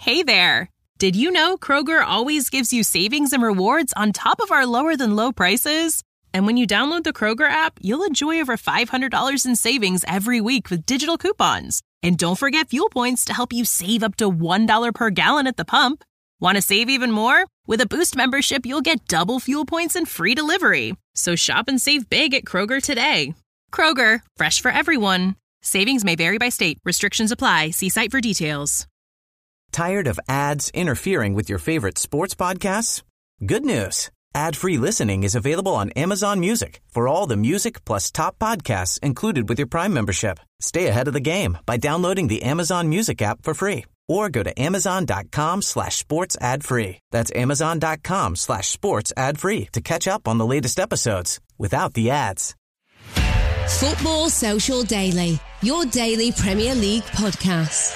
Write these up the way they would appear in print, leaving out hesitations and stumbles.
Hey there! Did you know Kroger always gives you savings and rewards on top of our lower-than-low prices? And when you download the Kroger app, you'll enjoy over $500 in savings every week with digital coupons. And don't forget fuel points to help you save up to $1 per gallon at the pump. Want to save even more? With a Boost membership, you'll get double fuel points and free delivery. So shop and save big at Kroger today. Kroger, fresh for everyone. Savings may vary by state. Restrictions apply. See site for details. Tired of ads interfering with your favorite sports podcasts? Good news. Ad-free listening is available on Amazon Music for all the music plus top podcasts included with your Prime membership. Stay ahead of the game by downloading the Amazon Music app for free or go to amazon.com/sports ad free. That's amazon.com/sports ad free to catch up on the latest episodes without the ads. Football Social Daily, your daily Premier League podcast.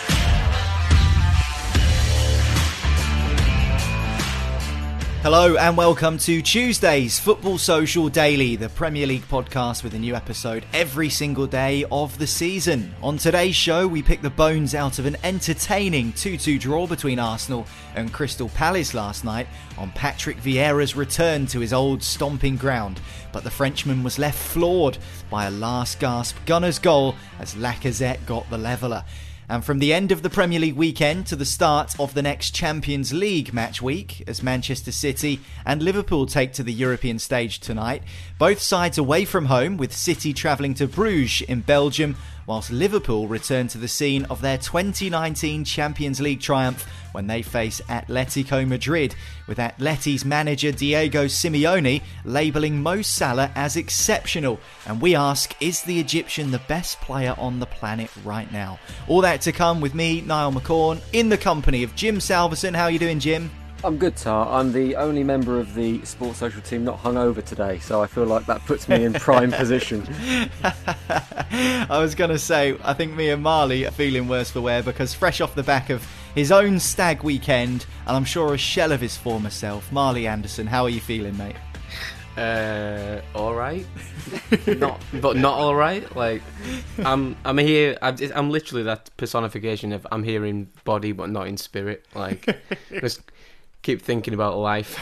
Hello and welcome to Tuesday's Football Social Daily, the Premier League podcast with a new episode every single day of the season. On today's show, we pick the bones out of an entertaining 2-2 draw between Arsenal and Crystal Palace last night on Patrick Vieira's return to his old stomping ground. But the Frenchman was left floored by a last-gasp Gunners goal as Lacazette got the leveller. And from the end of the Premier League weekend to the start of the next Champions League match week, as Manchester City and Liverpool take to the European stage tonight, both sides away from home, with City travelling to Bruges in Belgium, whilst Liverpool return to the scene of their 2019 Champions League triumph when they face Atletico Madrid, with Atleti's manager Diego Simeone labelling Mo Salah as exceptional. And we ask, is the Egyptian the best player on the planet right now? All that to come with me, Niall McCorn, in the company of Jim Salverson. How are you doing, Jim? I'm good, Tar. I'm the only member of the Sports Social team not hungover today, so I feel like that puts me in prime position. I was going to say, I think me and Marley are feeling worse for wear because fresh off the back of his own stag weekend, and I'm sure a shell of his former self, Marley Anderson, how are you feeling, mate? All right, not all right. Like, I'm here. I'm literally that personification of I'm here in body but not in spirit. Like, just keep thinking about life,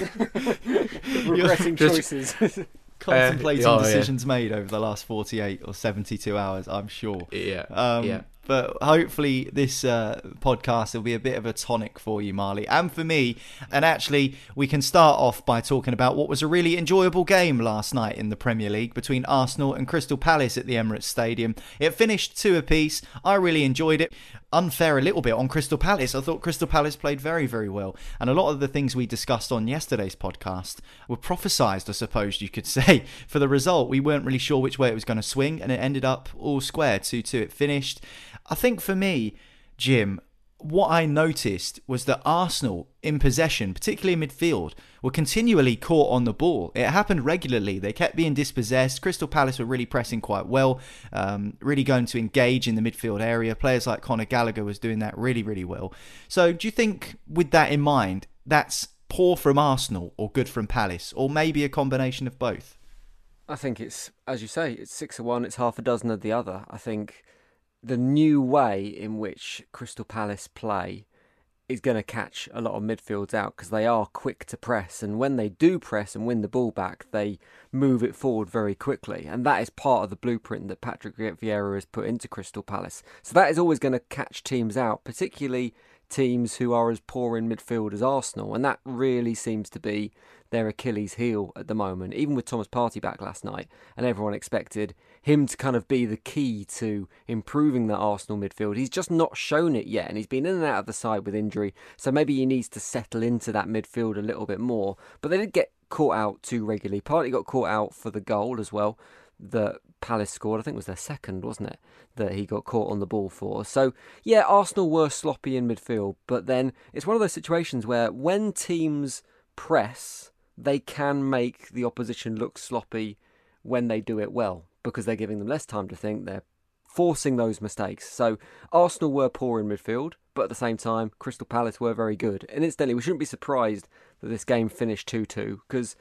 regretting choices, contemplating decisions made over the last 48 or 72 hours. I'm sure. Yeah. But hopefully this podcast will be a bit of a tonic for you, Marley, and for me. And actually, we can start off by talking about what was a really enjoyable game last night in the Premier League between Arsenal and Crystal Palace at the Emirates Stadium. It finished 2 apiece. I really enjoyed it. Unfair a little bit on Crystal Palace. I thought Crystal Palace played very, very well. And a lot of the things we discussed on yesterday's podcast were prophesised, I suppose you could say, for the result. We weren't really sure which way it was going to swing, and it ended up all square. 2-2 it finished. I think for me, Jim, what I noticed was that Arsenal in possession, particularly in midfield, were continually caught on the ball. It happened regularly. They kept being dispossessed. Crystal Palace were really pressing quite well, really going to engage in the midfield area. Players like Conor Gallagher was doing that really, really well. So do you think, with that in mind, that's poor from Arsenal or good from Palace, or maybe a combination of both? I think it's, as you say, it's 6 of one, it's half a dozen of the other. I think the new way in which Crystal Palace play is going to catch a lot of midfields out because they are quick to press, and when they do press and win the ball back, they move it forward very quickly, and that is part of the blueprint that Patrick Vieira has put into Crystal Palace. So that is always going to catch teams out, particularly teams who are as poor in midfield as Arsenal, and that really seems to be their Achilles heel at the moment, even with Thomas Partey back last night, and everyone expected him to kind of be the key to improving the Arsenal midfield. He's just not shown it yet, and he's been in and out of the side with injury, so maybe he needs to settle into that midfield a little bit more. But they did get caught out too regularly. Partey got caught out for the goal as well that Palace scored. I think it was their second, wasn't it, that he got caught on the ball for. So yeah, Arsenal were sloppy in midfield, but then it's one of those situations where when teams press, they can make the opposition look sloppy when they do it well, because they're giving them less time to think, they're forcing those mistakes. So Arsenal were poor in midfield, but at the same time, Crystal Palace were very good. And incidentally, we shouldn't be surprised that this game finished 2-2, because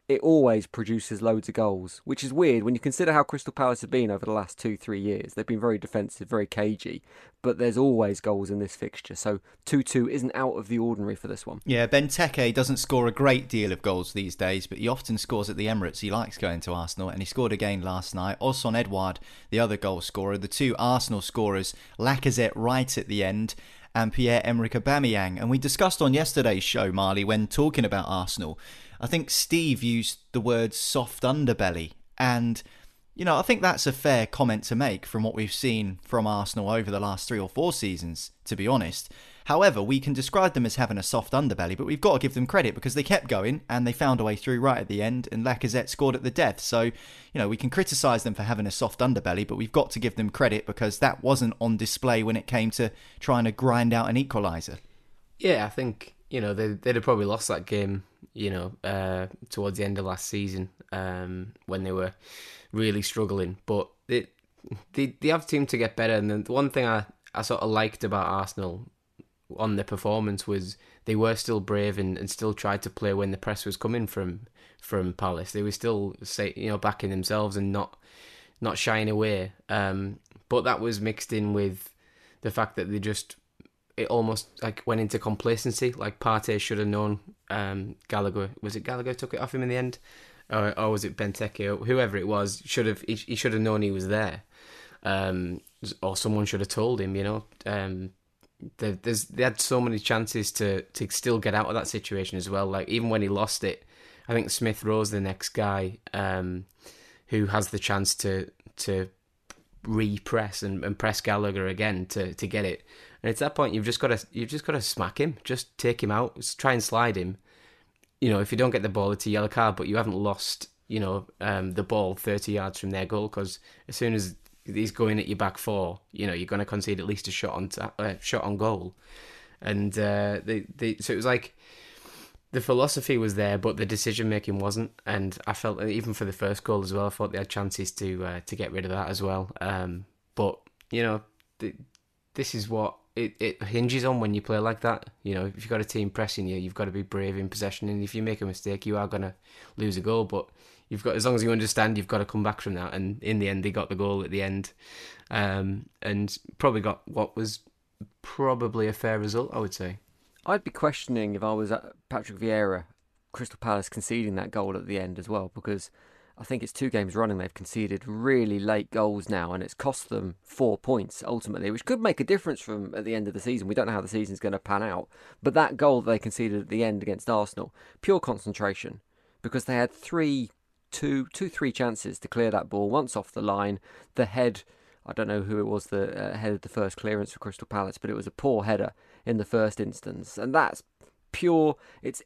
it always produces loads of goals, which is weird when you consider how Crystal Palace have been over the last 2-3 years. They've been very defensive, very cagey, but there's always goals in this fixture. So 2-2 isn't out of the ordinary for this one. Yeah, Benteke doesn't score a great deal of goals these days, but he often scores at the Emirates. He likes going to Arsenal, and he scored again last night. Odsonne Edouard, the other goal scorer. The two Arsenal scorers, Lacazette right at the end, and Pierre-Emerick Aubameyang. And we discussed on yesterday's show, Marley, when talking about Arsenal, I think Steve used the word soft underbelly. And, I think that's a fair comment to make from what we've seen from Arsenal over the last 3 or 4 seasons, to be honest. However, we can describe them as having a soft underbelly, but we've got to give them credit because they kept going and they found a way through right at the end, and Lacazette scored at the death. So, we can criticise them for having a soft underbelly, but we've got to give them credit because that wasn't on display when it came to trying to grind out an equaliser. Yeah, I think, they'd have probably lost that game, towards the end of last season when they were really struggling. But they have seemed to get better. And the one thing I sort of liked about Arsenal on their performance was they were still brave and still tried to play when the press was coming from Palace. They were still backing themselves and not shying away. But that was mixed in with the fact that it almost like went into complacency. Like Partey should have known Gallagher. Was it Gallagher took it off him in the end, or was it Benteke? Or whoever it was he should have known he was there, or someone should have told him. They had so many chances to still get out of that situation as well. Like even when he lost it, I think Smith Rowe's the next guy who has the chance to re-press and press Gallagher again to get it. And at that point, you've just got to smack him, just take him out, try and slide him. If you don't get the ball, it's a yellow card, but you haven't lost the ball 30 yards from their goal, because as soon as he's going at your back four, you're going to concede at least a shot on goal. And so it was like the philosophy was there, but the decision making wasn't. And I felt even for the first goal as well, I thought they had chances to get rid of that as well. But this is what it hinges on when you play like that. If you've got a team pressing you, you've got to be brave in possession, and if you make a mistake, you are going to lose a goal. But you've got, as long as you understand, you've got to come back from that. And in the end, they got the goal at the end, and probably got what was probably a fair result, I would say. I'd be questioning if I was at Patrick Vieira, Crystal Palace conceding that goal at the end as well, because I think it's 2 games running they've conceded really late goals now, and it's cost them 4 points ultimately, which could make a difference from at the end of the season. We don't know how the season's going to pan out, but that goal that they conceded at the end against Arsenal, pure concentration, because they had 3 chances to clear that ball. Once off the line, the head, I don't know who it was that headed the first clearance for Crystal Palace, but it was a poor header in the first instance, and that's pure. It's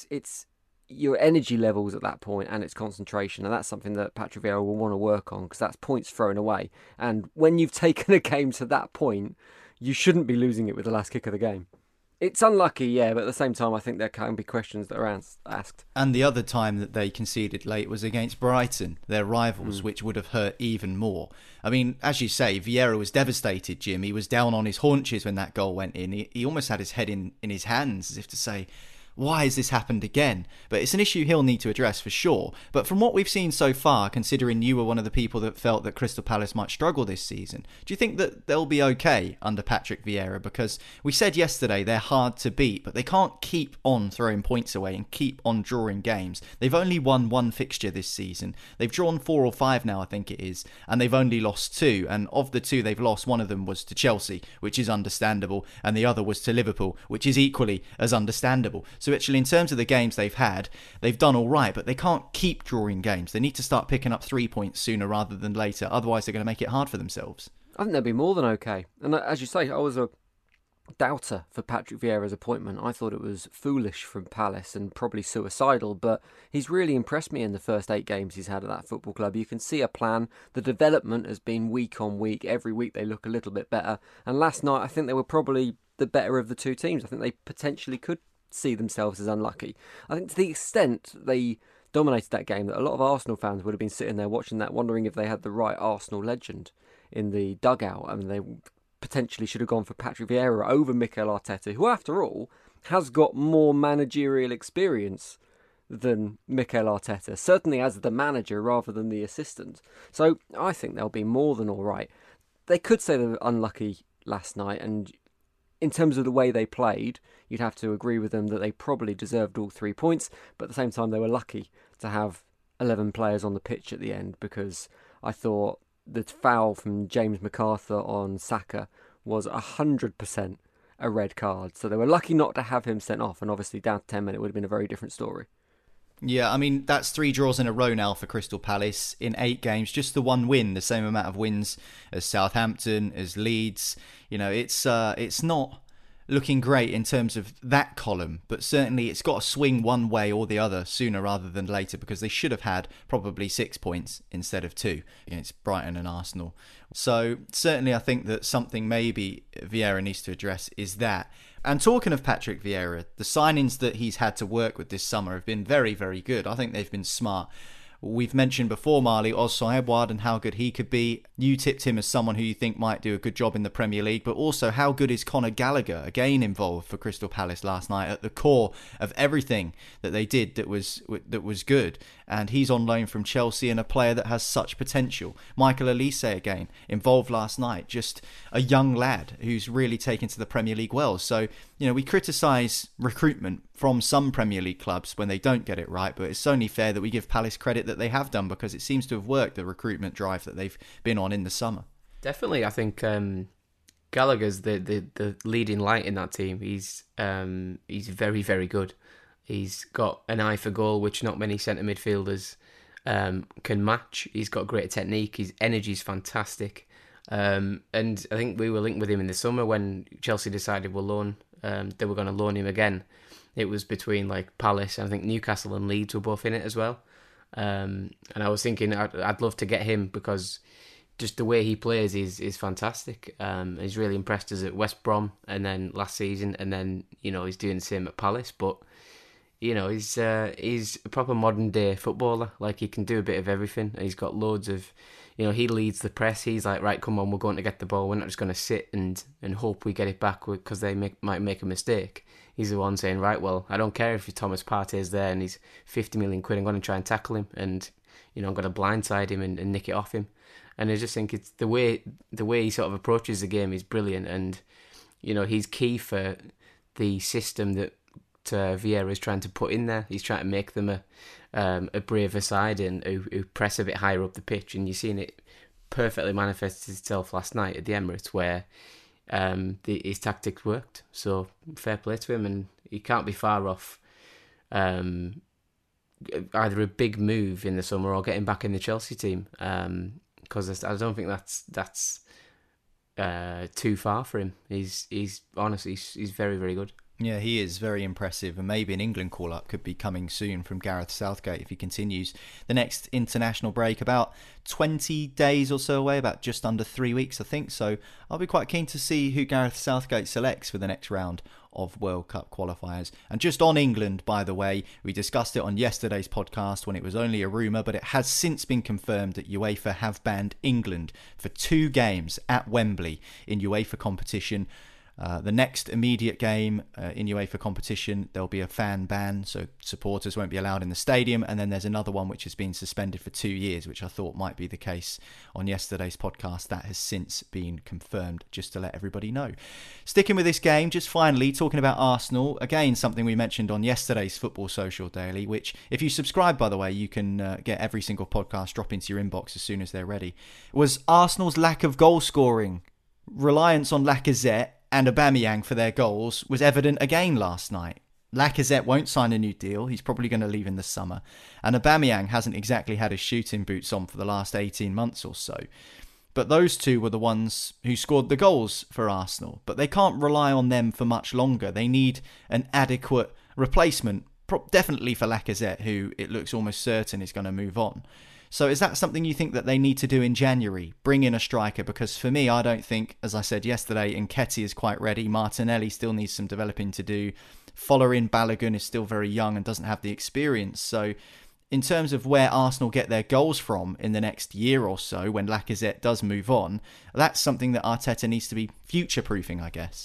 your energy levels at that point, and its concentration, and that's something that Patrick Vieira will want to work on, because that's points thrown away. And when you've taken a game to that point, you shouldn't be losing it with the last kick of the game. It's unlucky, yeah, but at the same time, I think there can be questions that are asked. And the other time that they conceded late was against Brighton, their rivals, which would have hurt even more. I mean, as you say, Vieira was devastated, Jim. He was down on his haunches when that goal went in. He almost had his head in his hands, as if to say, why has this happened again? But it's an issue he'll need to address for sure. But from what we've seen so far, considering you were one of the people that felt that Crystal Palace might struggle this season, do you think that they'll be okay under Patrick Vieira? Because we said yesterday they're hard to beat, but they can't keep on throwing points away and keep on drawing games. They've only won 1 fixture this season. They've drawn 4 or 5 now, I think it is, and they've only lost 2. And of the 2 they've lost, one of them was to Chelsea, which is understandable, and the other was to Liverpool, which is equally as understandable. So actually, in terms of the games they've had, they've done all right, but they can't keep drawing games. They need to start picking up 3 points sooner rather than later. Otherwise, they're going to make it hard for themselves. I think they'll be more than okay. And as you say, I was a doubter for Patrick Vieira's appointment. I thought it was foolish from Palace and probably suicidal, but he's really impressed me in the first 8 games he's had at that football club. You can see a plan. The development has been week on week. Every week they look a little bit better. And last night, I think they were probably the better of the 2 teams. I think they potentially could see themselves as unlucky. I think to the extent they dominated that game that a lot of Arsenal fans would have been sitting there watching that, wondering if they had the right Arsenal legend in the dugout. I mean, they potentially should have gone for Patrick Vieira over Mikel Arteta, who, after all, has got more managerial experience than Mikel Arteta, certainly as the manager rather than the assistant. So I think they'll be more than all right. They could say they were unlucky last night, and in terms of the way they played, you'd have to agree with them that they probably deserved all 3 points, but at the same time they were lucky to have 11 players on the pitch at the end, because I thought the foul from James MacArthur on Saka was 100% a red card. So they were lucky not to have him sent off, and obviously down to 10 men it would have been a very different story. Yeah, I mean, that's 3 draws in a row now for Crystal Palace in 8 games. Just the 1 win, the same amount of wins as Southampton, as Leeds. You know, it's not looking great in terms of that column, but certainly it's got to swing one way or the other sooner rather than later, because they should have had probably 6 points instead of 2 against Brighton and Arsenal. So certainly I think that something maybe Vieira needs to address is that. And talking of Patrick Vieira, the signings that he's had to work with this summer have been very, very good. I think they've been smart. We've mentioned before, Marley, Odsonne Edouard and how good he could be. You tipped him as someone who you think might do a good job in the Premier League, but also how good is Conor Gallagher, again involved for Crystal Palace last night at the core of everything that they did that was good. And he's on loan from Chelsea and a player that has such potential. Michael Olise again, involved last night, just a young lad who's really taken to the Premier League well. So, you know, we criticise recruitment from some Premier League clubs when they don't get it right, but it's only fair that we give Palace credit that they have done, because it seems to have worked, the recruitment drive that they've been on in the summer. Definitely, I think Gallagher's the leading light in that team. He's very, very good. He's got an eye for goal, which not many centre midfielders can match. He's got great technique. His energy's fantastic. And I think we were linked with him in the summer when Chelsea decided they were going to loan him again. It was between like Palace, and I think Newcastle and Leeds were both in it as well. And I was thinking I'd love to get him, because just the way he plays is fantastic. He's really impressed us at West Brom and then last season, and then, you know, he's doing the same at Palace. But, you know, he's a proper modern day footballer. Like, he can do a bit of everything. He's got loads of, you know, he leads the press. He's like, right, come on, we're going to get the ball. We're not just going to sit and hope we get it back because they might make a mistake. He's the one saying, right, well, I don't care if Thomas Partey's there and he's 50 million quid. I'm going to try and tackle him, and, you know, I'm going to blindside him and nick it off him. And I just think it's the way he sort of approaches the game is brilliant. And, you know, he's key for the system that Vieira is trying to put in there. He's trying to make them a braver side and who press a bit higher up the pitch. And you've seen it perfectly manifest itself last night at the Emirates, where his tactics worked. So fair play to him, and he can't be far off either a big move in the summer or getting back in the Chelsea team, because I don't think that's too far for him. He's honestly he's very, very good. Yeah, he is very impressive, and maybe an England call-up could be coming soon from Gareth Southgate if he continues. The next international break, about 20 days or so away, about just under 3 weeks, I think. So I'll be quite keen to see who Gareth Southgate selects for the next round of World Cup qualifiers. And just on England, by the way, we discussed it on yesterday's podcast when it was only a rumour, but it has since been confirmed that UEFA have banned England for 2 games at Wembley in UEFA competition. The next immediate game in UEFA competition, there'll be a fan ban, so supporters won't be allowed in the stadium. And then there's another one which has been suspended for 2 years, which I thought might be the case on yesterday's podcast. That has since been confirmed, just to let everybody know. Sticking with this game, just finally talking about Arsenal. Again, something we mentioned on yesterday's Football Social Daily, which if you subscribe, by the way, you can get every single podcast drop into your inbox as soon as they're ready. Was Arsenal's lack of goal scoring, reliance on Lacazette and Aubameyang for their goals, was evident again last night. Lacazette won't sign a new deal. He's probably going to leave in the summer. And Aubameyang hasn't exactly had his shooting boots on for the last 18 months or so. But those two were the ones who scored the goals for Arsenal. But they can't rely on them for much longer. They need an adequate replacement, definitely for Lacazette, who it looks almost certain is going to move on. So is that something you think that they need to do in January? Bring in a striker? Because for me, I don't think, as I said yesterday, Nketiah is quite ready. Martinelli still needs some developing to do. Following Balogun is still very young and doesn't have the experience. So in terms of where Arsenal get their goals from in the next year or so, when Lacazette does move on, that's something that Arteta needs to be future-proofing, I guess.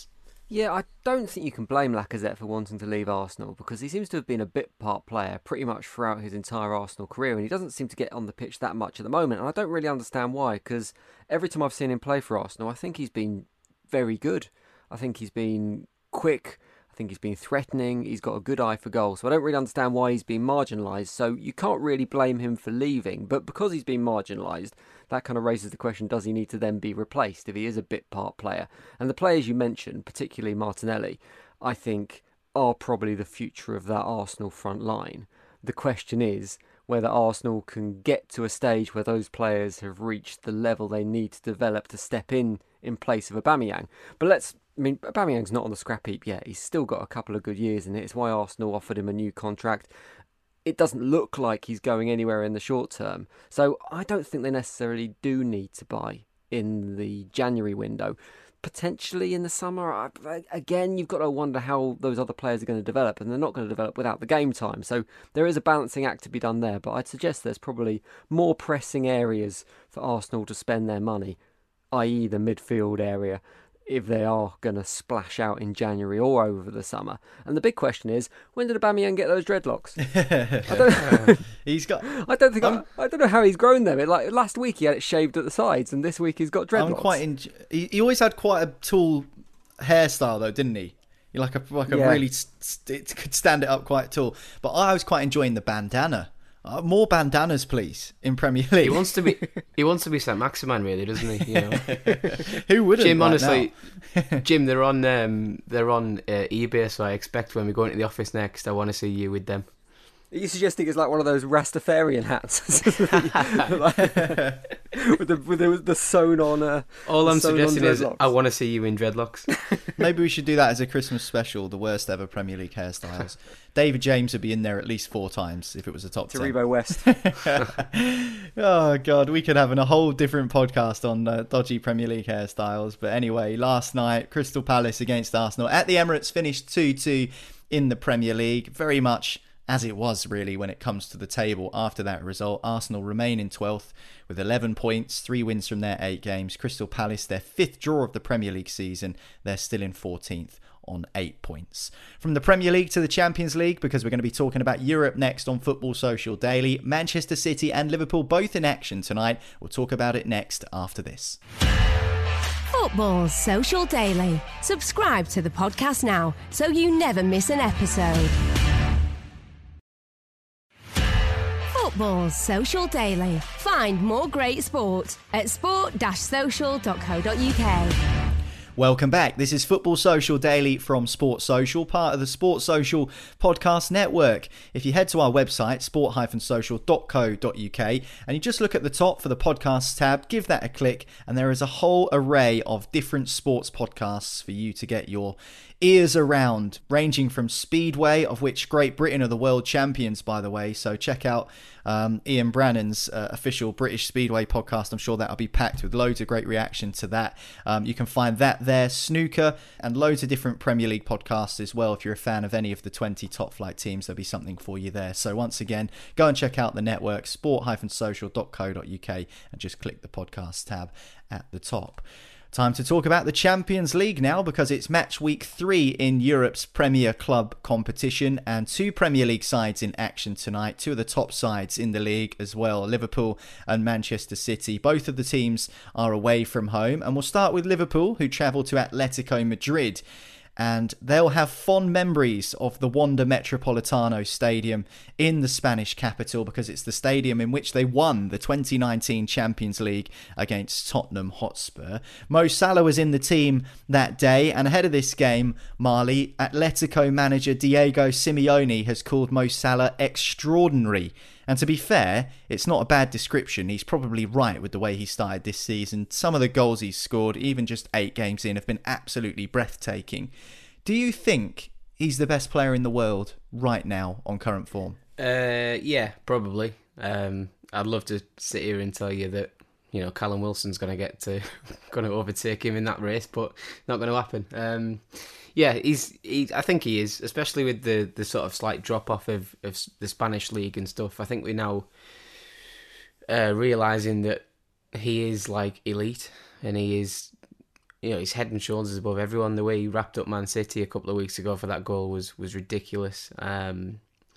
Yeah, I don't think you can blame Lacazette for wanting to leave Arsenal because he seems to have been a bit part player pretty much throughout his entire Arsenal career, and he doesn't seem to get on the pitch that much at the moment, and I don't really understand why, because every time I've seen him play for Arsenal, I think he's been very good. I think he's been quick. I think he's been threatening. He's got a good eye for goal. So I don't really understand why he's been marginalised. So you can't really blame him for leaving. But because he's been marginalised, that kind of raises the question, does he need to then be replaced if he is a bit part player? And the players you mentioned, particularly Martinelli, I think are probably the future of that Arsenal front line. The question is whether Arsenal can get to a stage where those players have reached the level they need to develop to step in place of Aubameyang. But Aubameyang's not on the scrap heap yet. He's still got a couple of good years in it. It's why Arsenal offered him a new contract. It doesn't look like he's going anywhere in the short term. So I don't think they necessarily do need to buy in the January window. Potentially in the summer. Again, you've got to wonder how those other players are going to develop, and they're not going to develop without the game time. So there is a balancing act to be done there, but I'd suggest there's probably more pressing areas for Arsenal to spend their money, i.e. the midfield area, if they are going to splash out in January or over the summer. And the big question is, when did Aubameyang get those dreadlocks? I don't know how he's grown them. Like last week he had it shaved at the sides, and this week he's got dreadlocks. He always had quite a tall hairstyle though, didn't he? Really, it could stand it up quite tall. But I was quite enjoying the bandana. More bandanas, please, in Premier League. He wants to be Saint-Maximin, really, doesn't he? You know? Who wouldn't? Jim, honestly, Jim, they're on eBay, so I expect when we go into the office next, I want to see you with them. Are you suggesting it's like one of those Rastafarian hats? with the sewn on. All I'm suggesting is I want to see you in dreadlocks. Maybe we should do that as a Christmas special, the worst ever Premier League hairstyles. David James would be in there at least 4 times if it was a top 10. Taribo West. Oh, God, we could have a whole different podcast on dodgy Premier League hairstyles. But anyway, last night, Crystal Palace against Arsenal at the Emirates finished 2-2 in the Premier League. Very much as it was, really, when it comes to the table after that result. Arsenal remain in 12th with 11 points, 3 wins from their 8 games. Crystal Palace, their 5th draw of the Premier League season, they're still in 14th on 8 points. From the Premier League to the Champions League, because we're going to be talking about Europe next on Football Social Daily. Manchester City and Liverpool both in action tonight. We'll talk about it next after this. Football Social Daily. Subscribe to the podcast now so you never miss an episode. Football Social Daily. Find more great sport at sport-social.co.uk. Welcome back. This is Football Social Daily from Sports Social, part of the Sports Social podcast network. If you head to our website, sport-social.co.uk, and you just look at the top for the podcasts tab, give that a click, and there is a whole array of different sports podcasts for you to get your ears around, ranging from Speedway, of which Great Britain are the world champions, by the way. So check out Ian Brannan's official British Speedway podcast. I'm sure that'll be packed with loads of great reaction to that. You can find that there, snooker, and loads of different Premier League podcasts as well. If you're a fan of any of the 20 top flight teams, there'll be something for you there. So once again, go and check out the network, sport-social.co.uk, and just click the podcast tab at the top. Time to talk about the Champions League now, because it's match week 3 in Europe's Premier Club competition, and 2 Premier League sides in action tonight. 2 of the top sides in the league as well, Liverpool and Manchester City. Both of the teams are away from home, and we'll start with Liverpool, who travel to Atletico Madrid. And they'll have fond memories of the Wanda Metropolitano Stadium in the Spanish capital, because it's the stadium in which they won the 2019 Champions League against Tottenham Hotspur. Mo Salah was in the team that day, and ahead of this game, Marley, Atletico manager Diego Simeone has called Mo Salah extraordinary. And to be fair, it's not a bad description. He's probably right with the way he started this season. Some of the goals he's scored, even just 8 games in, have been absolutely breathtaking. Do you think he's the best player in the world right now on current form? Yeah, probably. I'd love to sit here and tell you that, you know, Callum Wilson's going to overtake him in that race, but not going to happen. Yeah, I think he is, especially with the sort of slight drop-off of the Spanish league and stuff. I think we're now realising that he is, like, elite, and he is he's head and shoulders above everyone. The way he wrapped up Man City a couple of weeks ago for that goal was ridiculous. And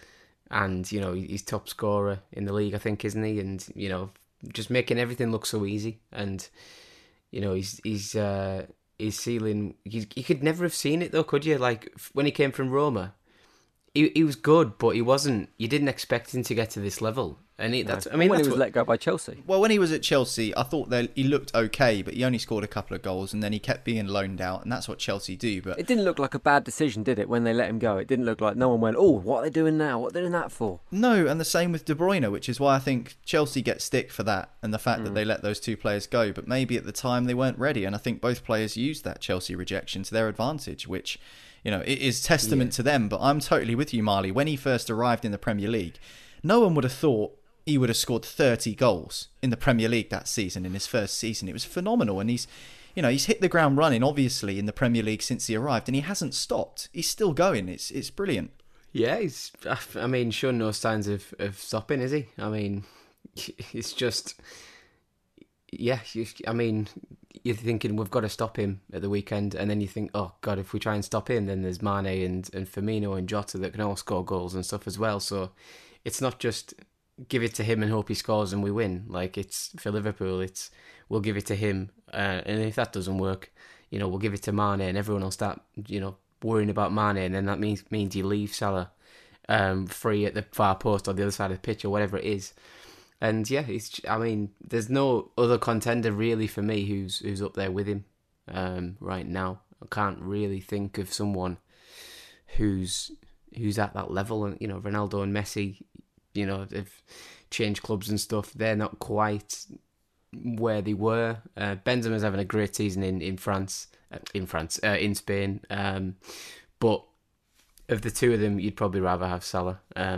he's top scorer in the league, I think, isn't he? And just making everything look so easy. And he's ceiling. You could never have seen it though, could you? Like when he came from Roma, he was good, but he wasn't. You didn't expect him to get to this level. And when he was let go by Chelsea. Well, when he was at Chelsea, I thought that he looked okay, but he only scored a couple of goals, and then he kept being loaned out, and that's what Chelsea do. But it didn't look like a bad decision, did it, when they let him go? It didn't look like no one went, oh, what are they doing now? What are they doing that for? No, and the same with De Bruyne, which is why I think Chelsea get stick for that, and the fact that they let those two players go. But maybe at the time they weren't ready, and I think both players used that Chelsea rejection to their advantage, which it is testament to them. But I'm totally with you, Marley. When he first arrived in the Premier League, no one would have thought he would have scored 30 goals in the Premier League that season, in his first season. It was phenomenal, and he's hit the ground running, obviously, in the Premier League since he arrived, and he hasn't stopped. He's still going. It's brilliant. Yeah, he's shown no signs of stopping, is he? I mean, it's just, yeah. You're thinking we've got to stop him at the weekend, and then you think, oh God, if we try and stop him, then there's Mane and Firmino and Jota that can all score goals and stuff as well. So it's not just give it to him and hope he scores and we win. Like, it's for Liverpool, it's we'll give it to him, and if that doesn't work, we'll give it to Mane, and everyone will start worrying about Mane, and then that means you leave Salah free at the far post or the other side of the pitch or whatever it is. And yeah, there's no other contender really for me who's up there with him right now. I can't really think of someone who's at that level. And Ronaldo and Messi, they've changed clubs and stuff. They're not quite where they were. Benzema's having a great season in Spain. But of the two of them, you'd probably rather have Salah.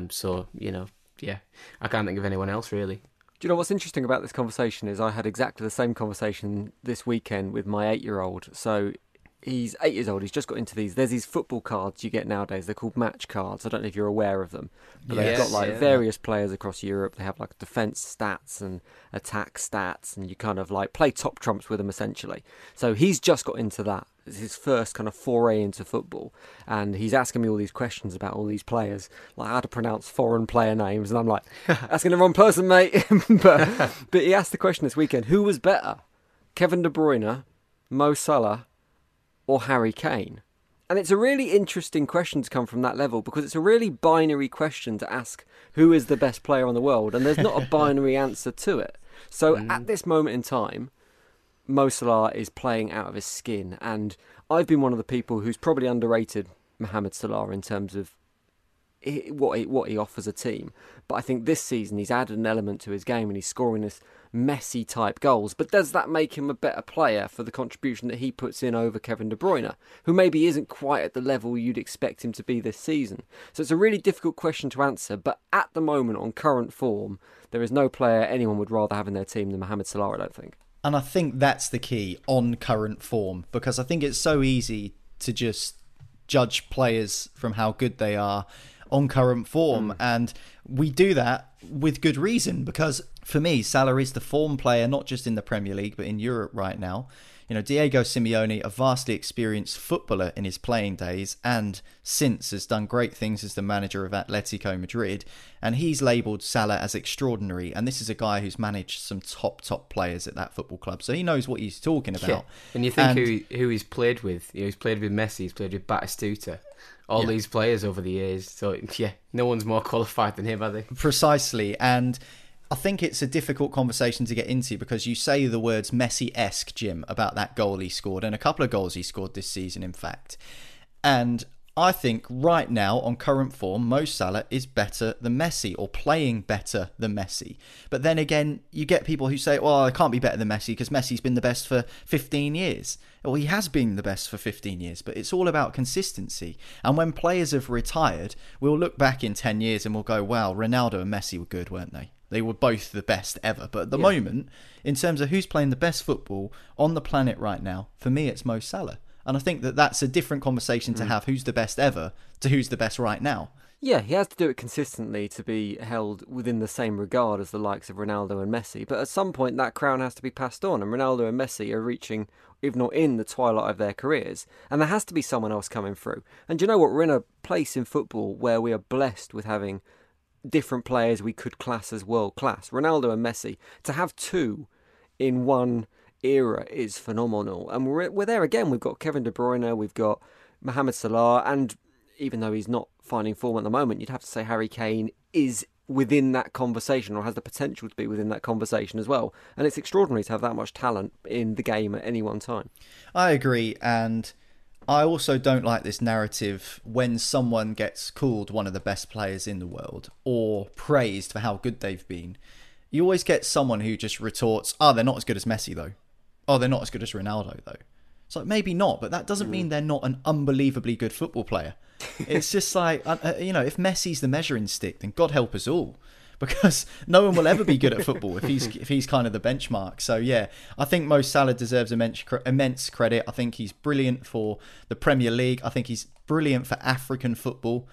Yeah, I can't think of anyone else really. Do you know what's interesting about this conversation is I had exactly the same conversation this weekend with my 8-year-old. So he's 8 years old. He's just got into these. There's these football cards you get nowadays. They're called match cards. I don't know if you're aware of them. But they've got various players across Europe. They have like defence stats and attack stats, and you kind of like play top trumps with them essentially. So he's just got into that. It's his first kind of foray into football, and he's asking me all these questions about all these players, like how to pronounce foreign player names, and I'm like, asking the wrong person, mate. but he asked the question this weekend: who was better, Kevin De Bruyne, Mo Salah, or Harry Kane? And it's a really interesting question to come from that level, because it's a really binary question to ask who is the best player in the world, and there's not a binary answer to it. So at this moment in time, Mo Salah is playing out of his skin, and I've been one of the people who's probably underrated Mohamed Salah in terms of what he offers a team. But I think this season he's added an element to his game, and he's scoring this Messi type goals. But does that make him a better player for the contribution that he puts in over Kevin De Bruyne, who maybe isn't quite at the level you'd expect him to be this season? So it's a really difficult question to answer, but at the moment, on current form, there is no player anyone would rather have in their team than Mohamed Salah, I don't think. And I think that's the key, on current form, because I think it's so easy to just judge players from how good they are on current form. And we do that with good reason, because for me, Salah is the form player, not just in the Premier League, but in Europe right now. Diego Simeone, a vastly experienced footballer in his playing days, and since has done great things as the manager of Atletico Madrid, and he's labelled Salah as extraordinary. And this is a guy who's managed some top players at that football club, so he knows what he's talking about. Yeah. And you think who he's played with? He's played with Messi, he's played with Batistuta, all these players over the years. So yeah, no one's more qualified than him, are they? Precisely. And I think it's a difficult conversation to get into, because you say the words Messi-esque, Jim, about that goal he scored, and a couple of goals he scored this season, in fact. And I think right now, on current form, Mo Salah is better than Messi, or playing better than Messi. But then again, you get people who say, well, I can't be better than Messi because Messi's been the best for 15 years. Well, he has been the best for 15 years, but it's all about consistency. And when players have retired, we'll look back in 10 years and we'll go, wow, Ronaldo and Messi were good, weren't they? They were both the best ever. But at the moment, in terms of who's playing the best football on the planet right now, for me, it's Mo Salah. And I think that that's a different conversation to have, who's the best ever, to who's the best right now. Yeah, he has to do it consistently to be held within the same regard as the likes of Ronaldo and Messi. But at some point, that crown has to be passed on, and Ronaldo and Messi are reaching, if not in, the twilight of their careers. And there has to be someone else coming through. And do you know what? We're in a place in football where we are blessed with having different players we could class as world class. Ronaldo and Messi, to have two in one era is phenomenal. And we're there again. We've got Kevin De Bruyne, we've got Mohamed Salah, and even though he's not finding form at the moment, you'd have to say Harry Kane is within that conversation, or has the potential to be within that conversation as well. And it's extraordinary to have that much talent in the game at any one time. I agree, and I also don't like this narrative when someone gets called one of the best players in the world or praised for how good they've been. You always get someone who just retorts, "Oh, they're not as good as Messi though. Oh, they're not as good as Ronaldo though." It's like, maybe not, but that doesn't mean they're not an unbelievably good football player. It's just like, if Messi's the measuring stick, then God help us all, because no one will ever be good at football if he's kind of the benchmark. So yeah, I think Mo Salah deserves immense credit. I think he's brilliant for the Premier League. I think he's brilliant for African football.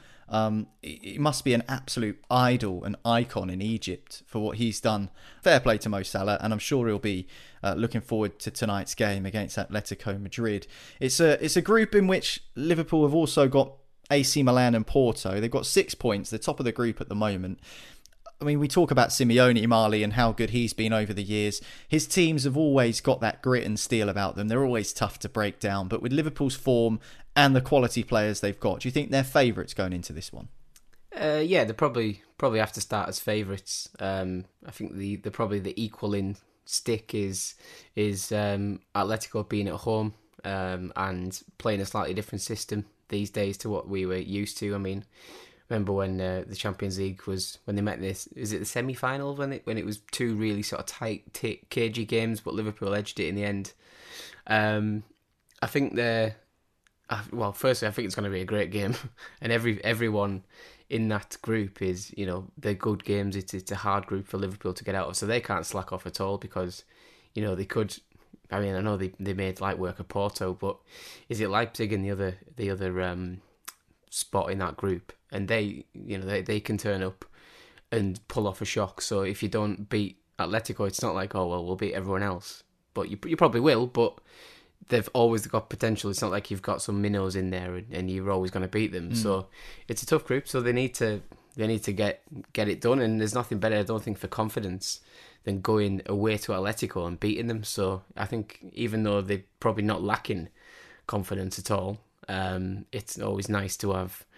He must be an absolute idol, an icon in Egypt for what he's done. Fair play to Mo Salah, and I'm sure he'll be looking forward to tonight's game against Atletico Madrid. It's a group in which Liverpool have also got AC Milan and Porto. They've got 6 points. They're top of the group at the moment. I mean, we talk about Simeone, Marley, and how good he's been over the years. His teams have always got that grit and steel about them. They're always tough to break down. But with Liverpool's form and the quality players they've got, do you think they're favourites going into this one? Yeah, they probably have to start as favourites. I think the probably the equaling stick is Atletico being at home and playing a slightly different system these days to what we were used to. I mean, remember when the Champions League was, when they met this, is it the semi-final when it was two really sort of tight, cagey games, but Liverpool edged it in the end. I think firstly, I think it's going to be a great game, and everyone in that group is, they're good games. It's a hard group for Liverpool to get out of, so they can't slack off at all, because they could. I mean, I know they made light work of Porto, but is it Leipzig and the other spot in that group, and they can turn up and pull off a shock. So if you don't beat Atletico, it's not like, oh well, we'll beat everyone else, but you probably will. But they've always got potential. It's not like you've got some minnows in there and you're always going to beat them. So it's a tough group. So they need to get it done, and there's nothing better, I don't think, for confidence than going away to Atletico and beating them. So I think even though they're probably not lacking confidence at all, it's always nice to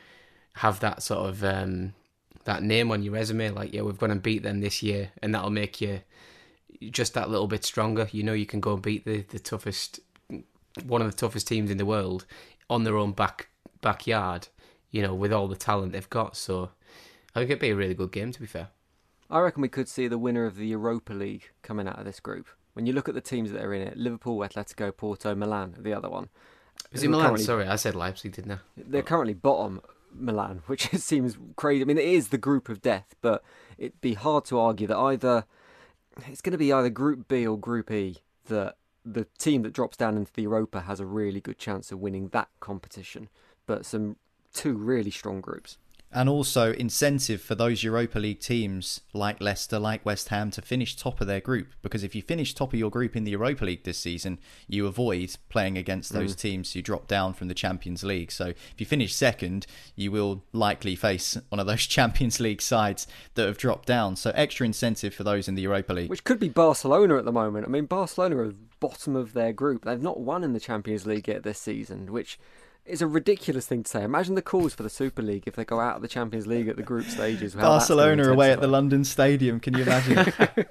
have that sort of that name on your resume, like, yeah, we've gone and beat them this year, and that'll make you just that little bit stronger. You can go and beat the toughest, one of the toughest teams in the world on their own backyard, with all the talent they've got. So I think it'd be a really good game, to be fair. I reckon we could see the winner of the Europa League coming out of this group. When you look at the teams that are in it, Liverpool, Atletico, Porto, Milan, the other one. Is it Milan? Sorry, I said Leipzig, didn't I? They're currently bottom, Milan, which seems crazy. I mean, it is the group of death, but it'd be hard to argue that it's going to be either Group B or Group E, that the team that drops down into the Europa has a really good chance of winning that competition. But two really strong groups. And also incentive for those Europa League teams like Leicester, like West Ham, to finish top of their group. Because if you finish top of your group in the Europa League this season, you avoid playing against those teams who drop down from the Champions League. So if you finish second, you will likely face one of those Champions League sides that have dropped down. So extra incentive for those in the Europa League. Which could be Barcelona at the moment. I mean, Barcelona are bottom of their group. They've not won in the Champions League yet this season, which is a ridiculous thing to say. Imagine the calls for the Super League if they go out of the Champions League at the group stages. Barcelona away at the London Stadium. Can you imagine?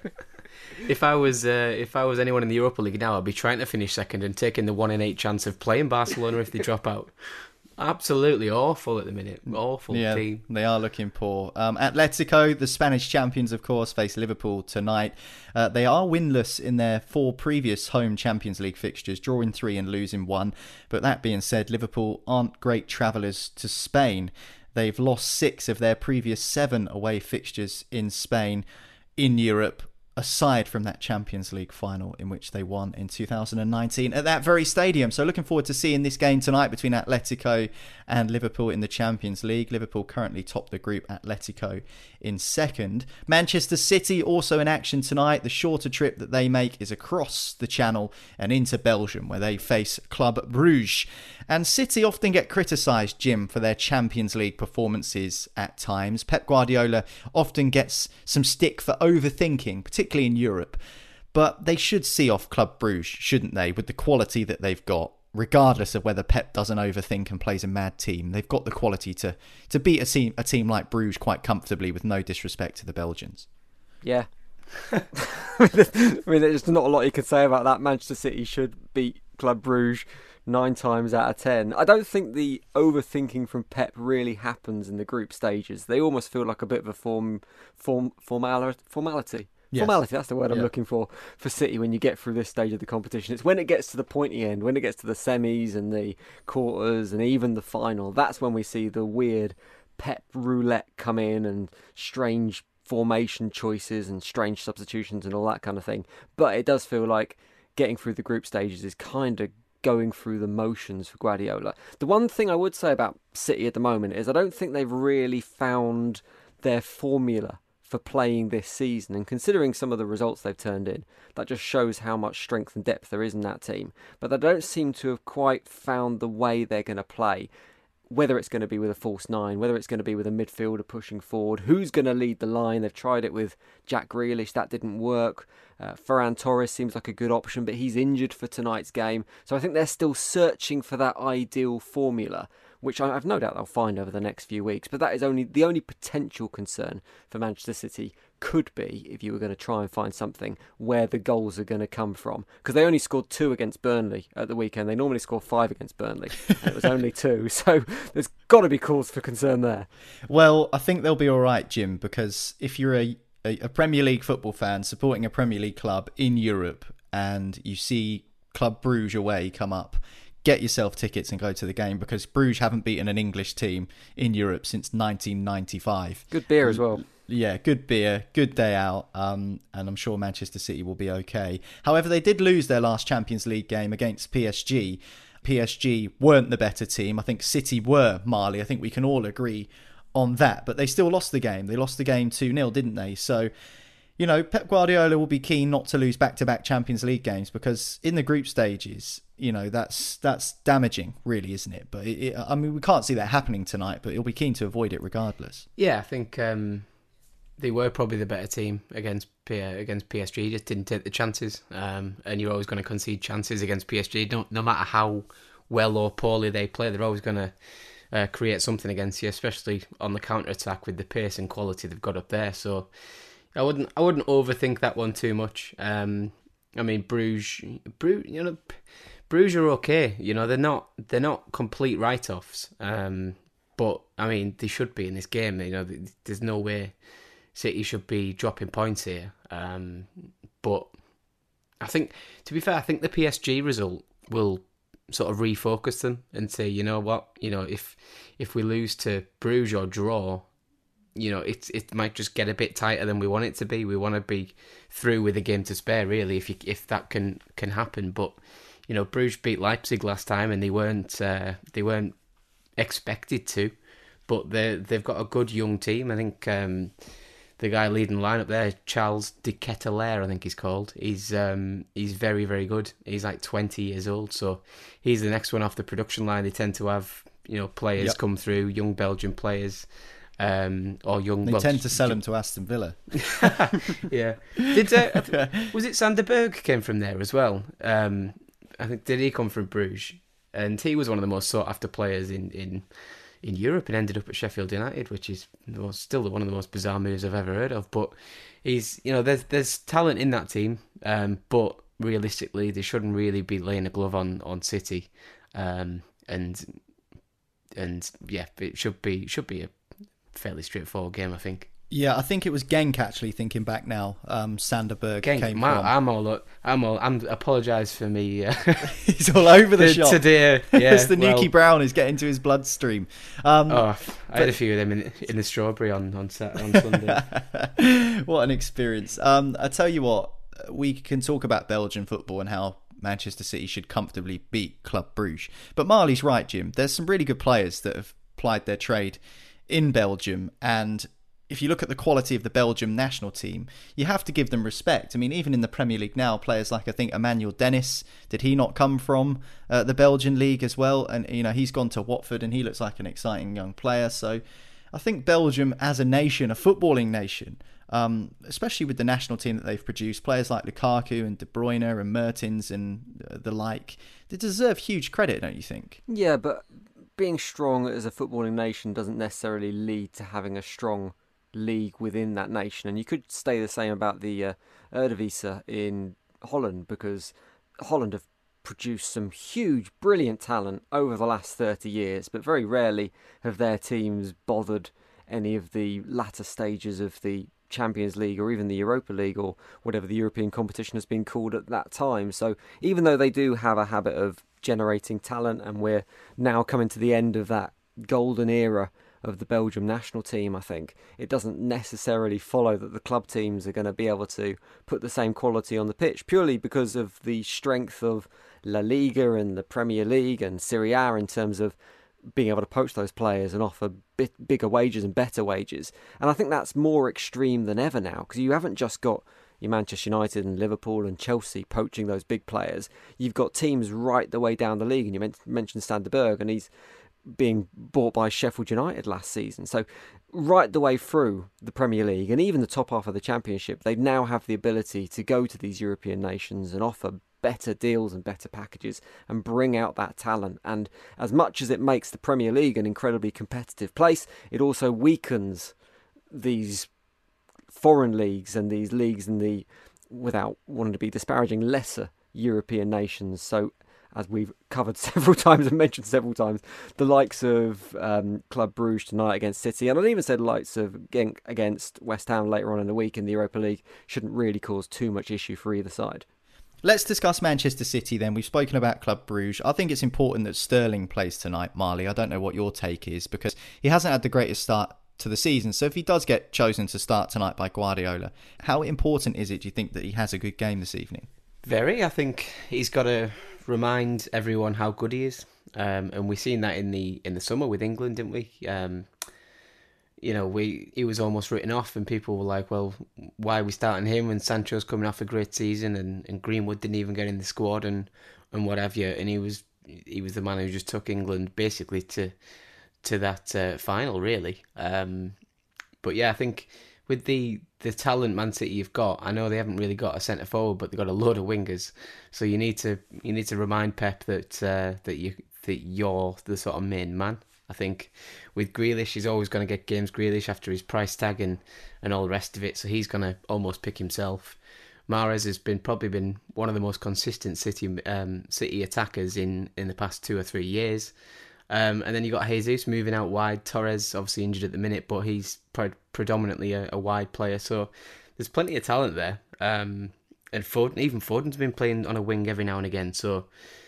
If I was anyone in the Europa League now, I'd be trying to finish second and taking the 1 in 8 chance of playing Barcelona if they drop out. Absolutely awful at the minute. Awful team. They are looking poor. Atletico, the Spanish champions, of course, face Liverpool tonight. They are winless in their 4 previous home Champions League fixtures, drawing 3 and losing 1. But that being said, Liverpool aren't great travellers to Spain. They've lost 6 of their previous 7 away fixtures in Spain, in Europe. aside from that Champions League final in which they won in 2019 at that very stadium. So looking forward to seeing this game tonight between Atletico and Liverpool in the Champions League. Liverpool currently top the group, Atletico in second. Manchester City also in action tonight. The shorter trip that they make is across the Channel and into Belgium, where they face Club Brugge. And City often get criticised, Jim, for their Champions League performances at times. Pep Guardiola often gets some stick for overthinking, particularly in Europe. But they should see off Club Brugge, shouldn't they, with the quality that they've got, regardless of whether Pep doesn't overthink and plays a mad team. They've got the quality to beat a team like Bruges quite comfortably, with no disrespect to the Belgians. Yeah. I mean, there's not a lot you could say about that. Manchester City should beat Club Brugge 9 times out of 10. I don't think the overthinking from Pep really happens in the group stages. They almost feel like a bit of a formality. Yes. Formality, that's the word I'm looking for City when you get through this stage of the competition. It's when it gets to the pointy end, when it gets to the semis and the quarters and even the final, that's when we see the weird Pep roulette come in and strange formation choices and strange substitutions and all that kind of thing. But it does feel like getting through the group stages is kind of going through the motions for Guardiola. The one thing I would say about City at the moment is I don't think they've really found their formula for playing this season, and considering some of the results they've turned in, that just shows how much strength and depth there is in that team. But they don't seem to have quite found the way they're going to play, whether it's going to be with a false nine, whether it's going to be with a midfielder pushing forward, who's going to lead the line. They've tried it with Jack Grealish, that didn't work. Ferran Torres seems like a good option, but he's injured for tonight's game. So I think they're still searching for that ideal formula, which I've no doubt they'll find over the next few weeks. But that is the only potential concern for Manchester City could be if you were going to try and find something where the goals are going to come from. Because they only scored 2 against Burnley at the weekend. They normally score 5 against Burnley, and it was only 2. So there's got to be cause for concern there. Well, I think they'll be all right, Jim, because if you're a Premier League football fan supporting a Premier League club in Europe and you see Club Brugge away come up, get yourself tickets and go to the game, because Bruges haven't beaten an English team in Europe since 1995. Good beer as well. Yeah, good beer, good day out, and I'm sure Manchester City will be okay. However, they did lose their last Champions League game against PSG. PSG weren't the better team. I think City were, Marley. I think we can all agree on that. But they still lost the game. They lost the game 2-0, didn't they? So, you know, Pep Guardiola will be keen not to lose back-to-back Champions League games, because in the group stages, you know, that's damaging, really, isn't it? But I mean, we can't see that happening tonight, but he'll be keen to avoid it regardless. Yeah, I think they were probably the better team against PSG. Just didn't take the chances, and you're always going to concede chances against PSG. No matter how well or poorly they play, they're always going to create something against you, especially on the counter-attack with the pace and quality they've got up there. So I wouldn't overthink that one too much. I mean, Bruges, you know, Bruges are okay. You know, they're not complete write-offs. But I mean, they should be in this game. You know, there's no way City should be dropping points here. But I think, to be fair, I think the PSG result will sort of refocus them and say, you know what, you know, if we lose to Bruges or draw, you know, it might just get a bit tighter than we want it to be. We want to be through with a game to spare, really, if that can happen. But you know, Bruges beat Leipzig last time, and they weren't expected to, but they've got a good young team. I think the guy leading the lineup there, Charles de Ketelaere, I think he's called. He's very, very good. He's like 20 years old, so he's the next one off the production line. They tend to have, you know, players come through, young Belgian players, or young. They tend to sell him to Aston Villa. Yeah. Was it Sander Berg came from there as well? I think, did he come from Bruges? And he was one of the most sought after players in Europe, and ended up at Sheffield United, which is still one of the most bizarre moves I've ever heard of. But he's, you know, there's talent in that team, but realistically, they shouldn't really be laying a glove on City, and yeah, it should be a fairly straightforward game, I think. Yeah, I think it was Genk actually. Thinking back now, Sanderberg Genk, came from. I'm apologise for me. He's all over the shop today. Yeah, as the Nuki Brown is getting to his bloodstream. I had a few of them in the strawberry on Sunday. What an experience! I tell you what, we can talk about Belgian football and how Manchester City should comfortably beat Club Brugge. But Marley's right, Jim. There's some really good players that have plied their trade in Belgium, and if you look at the quality of the Belgium national team, you have to give them respect. I mean, even in the Premier League now, players like, I think, Emmanuel Dennis, did he not come from the Belgian league as well? And, he's gone to Watford and he looks like an exciting young player. So I think Belgium as a nation, a footballing nation, especially with the national team that they've produced, players like Lukaku and De Bruyne and Mertens and the like, they deserve huge credit, don't you think? Yeah, but being strong as a footballing nation doesn't necessarily lead to having a strong league within that nation. And you could say the same about the Eredivisie in Holland, because Holland have produced some huge, brilliant talent over the last 30 years, but very rarely have their teams bothered any of the latter stages of the Champions League or even the Europa League or whatever the European competition has been called at that time. So even though they do have a habit of generating talent, and we're now coming to the end of that golden era of the Belgium national team, I think it doesn't necessarily follow that the club teams are going to be able to put the same quality on the pitch, purely because of the strength of La Liga and the Premier League and Serie A in terms of being able to poach those players and offer bigger wages and better wages. And I think that's more extreme than ever now, because you haven't just got your Manchester United and Liverpool and Chelsea poaching those big players. You've got teams right the way down the league, and you mentioned Sanderberg, and he's being bought by Sheffield United last season. So right the way through the Premier League and even the top half of the Championship, they now have the ability to go to these European nations and offer better deals and better packages and bring out that talent. And as much as it makes the Premier League an incredibly competitive place, it also weakens these foreign leagues and these leagues in the, without wanting to be disparaging, lesser European nations. So as we've covered several times and mentioned several times, the likes of Club Brugge tonight against City, and I'd even said the likes of Genk against West Ham later on in the week in the Europa League, shouldn't really cause too much issue for either side. Let's discuss Manchester City then. We've spoken about Club Brugge. I think it's important that Sterling plays tonight, Marley. I don't know what your take is, because he hasn't had the greatest start to the season. So if he does get chosen to start tonight by Guardiola, how important is it, do you think, that he has a good game this evening? Very. I think he's got to remind everyone how good he is, and we've seen that in the summer with England, didn't we? He was almost written off, and people were like, "Well, why are we starting him when Sancho's coming off a great season, and Greenwood didn't even get in the squad, and what have you?" And he was the man who just took England basically to that final, really. But yeah, I think with the talent Man City you've got, I know they haven't really got a centre forward, but they've got a load of wingers. So you need to remind Pep that you're the sort of main man. I think with Grealish, he's always going to get James Grealish after his price tag and all the rest of it. So he's going to almost pick himself. Mahrez has probably been one of the most consistent City attackers in the past 2 or 3 years. And then you got Jesus moving out wide. Torres obviously injured at the minute, but he's predominantly a wide player. So there's plenty of talent there. And Foden's been playing on a wing every now and again. So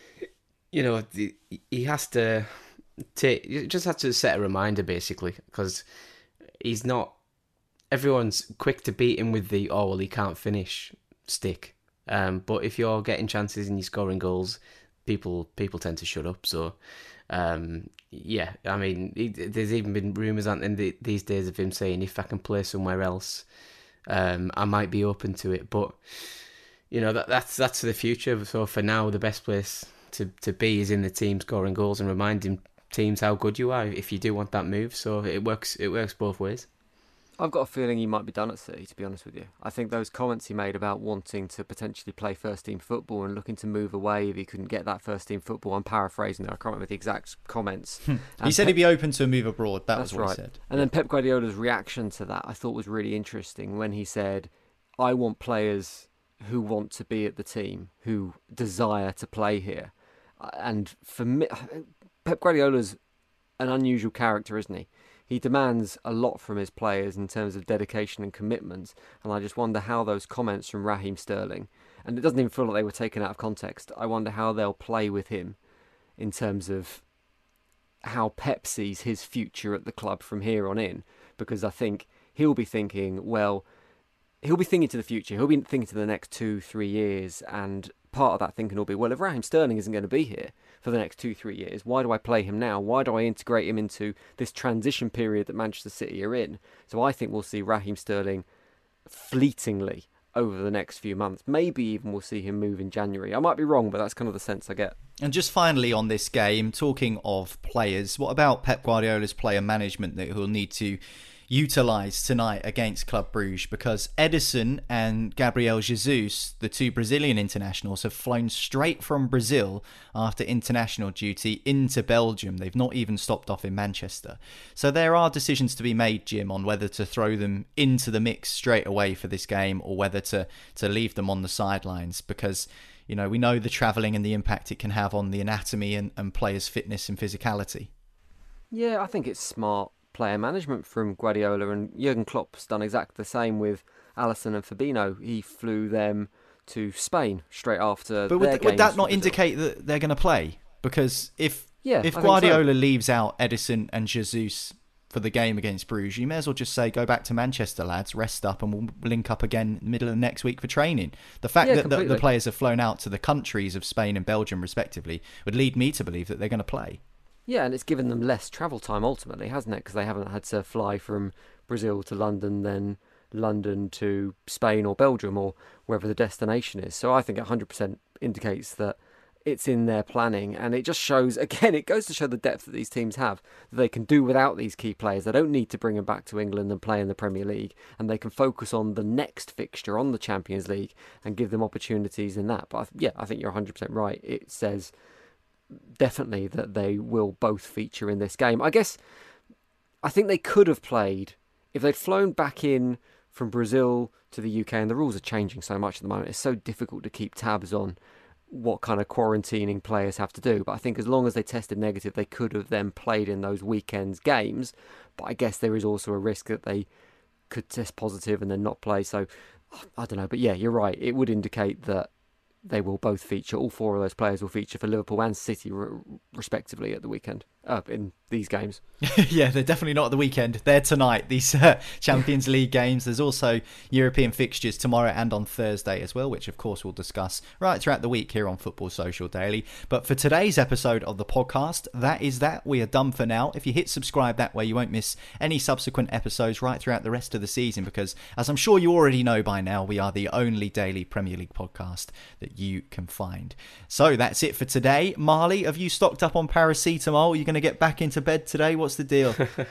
he has to just has to set a reminder basically, because he's not. Everyone's quick to beat him with the he can't finish stick. But if you're getting chances and you're scoring goals, people tend to shut up. So. There's even been rumours these days of him saying, if I can play somewhere else, I might be open to it. But that's the future. So for now, the best place to be is in the team scoring goals and reminding teams how good you are if you do want that move. So it works both ways. I've got a feeling he might be done at City, to be honest with you. I think those comments he made about wanting to potentially play first-team football and looking to move away if he couldn't get that first-team football, I'm paraphrasing there, I can't remember the exact comments. He said he'd be open to a move abroad, that's what right. he said. And then Pep Guardiola's reaction to that I thought was really interesting when he said, I want players who want to be at the team, who desire to play here. And for me, Pep Guardiola's an unusual character, isn't he? he demands a lot from his players in terms of dedication and commitment, and I just wonder how those comments from Raheem Sterling, and it doesn't even feel like they were taken out of context, I wonder how they'll play with him in terms of how Pep sees his future at the club from here on in, because I think he'll be thinking to the future, he'll be thinking to the next 2-3 years, and part of that thinking will be, well, if Raheem Sterling isn't going to be here for the next 2-3 years, why do I play him now? Why do I integrate him into this transition period that Manchester City are in? So I think we'll see Raheem Sterling fleetingly over the next few months. Maybe even we'll see him move in January. I might be wrong, but that's kind of the sense I get. And just finally on this game, talking of players, what about Pep Guardiola's player management that he'll need to utilise tonight against Club Brugge? Because Ederson and Gabriel Jesus, the two Brazilian internationals, have flown straight from Brazil after international duty into Belgium. They've not even stopped off in Manchester. So there are decisions to be made, Jim, on whether to throw them into the mix straight away for this game or whether to leave them on the sidelines, because we know the travelling and the impact it can have on the anatomy and players' fitness and physicality. Yeah, I think it's smart player management from Guardiola, and Jurgen Klopp's done exactly the same with Alisson and Fabinho. He flew them to Spain straight after But would that not indicate that they're going to play? Because if Guardiola leaves out Ederson and Jesus for the game against Bruges, you may as well just say, go back to Manchester, lads, rest up, and we'll link up again middle of next week for training. The fact that the players have flown out to the countries of Spain and Belgium respectively would lead me to believe that they're going to play. Yeah, and it's given them less travel time ultimately, hasn't it? Because they haven't had to fly from Brazil to London, then London to Spain or Belgium or wherever the destination is. So I think 100% indicates that it's in their planning, and it just shows, again, it goes to show the depth that these teams have, that they can do without these key players. They don't need to bring them back to England and play in the Premier League, and they can focus on the next fixture, on the Champions League, and give them opportunities in that. But I think you're 100% right. It says definitely that they will both feature in this game. I think they could have played, if they'd flown back in from Brazil to the UK, and the rules are changing so much at the moment, it's so difficult to keep tabs on what kind of quarantining players have to do. But I think as long as they tested negative, they could have then played in those weekends games. But I guess there is also a risk that they could test positive and then not play. So I don't know. But yeah, you're right. It would indicate that they will both feature. All four of those players will feature for Liverpool and City respectively at the weekend in these games. Yeah, they're definitely not at the weekend. They're tonight, these Champions League games. There's also European fixtures tomorrow and on Thursday as well, which of course we'll discuss right throughout the week here on Football Social Daily. But for today's episode of the podcast, that is that. We are done for now. If you hit subscribe that way, you won't miss any subsequent episodes right throughout the rest of the season, because as I'm sure you already know by now, we are the only daily Premier League podcast that you can find. So that's it for today. Marley, have you stocked up on paracetamol? Are you going to get back into bed today? What's the deal?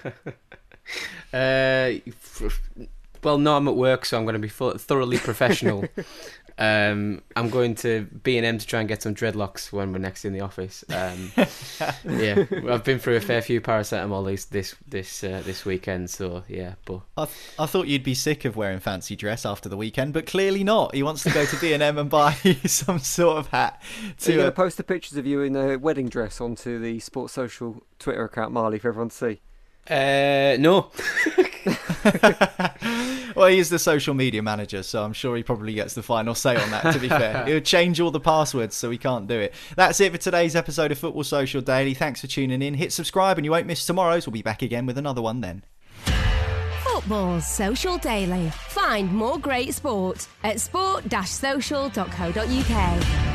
Well, no, I'm at work, so I'm going to be thoroughly professional. I'm going to B&M to try and get some dreadlocks when we're next in the office. Yeah, I've been through a fair few paracetamol this weekend, so yeah. But I thought you'd be sick of wearing fancy dress after the weekend, but clearly not. He wants to go to B&M and buy some sort of hat. Are you going to post the pictures of you in a wedding dress onto the Sports Social Twitter account, Marley, for everyone to see? No. Well, he is the social media manager, so I'm sure he probably gets the final say on that, to be fair. He'll change all the passwords, so we can't do it. That's it for today's episode of Football Social Daily. Thanks for tuning in. Hit subscribe and you won't miss tomorrow's. We'll be back again with another one then. Football Social Daily. Find more great sport at sport-social.co.uk.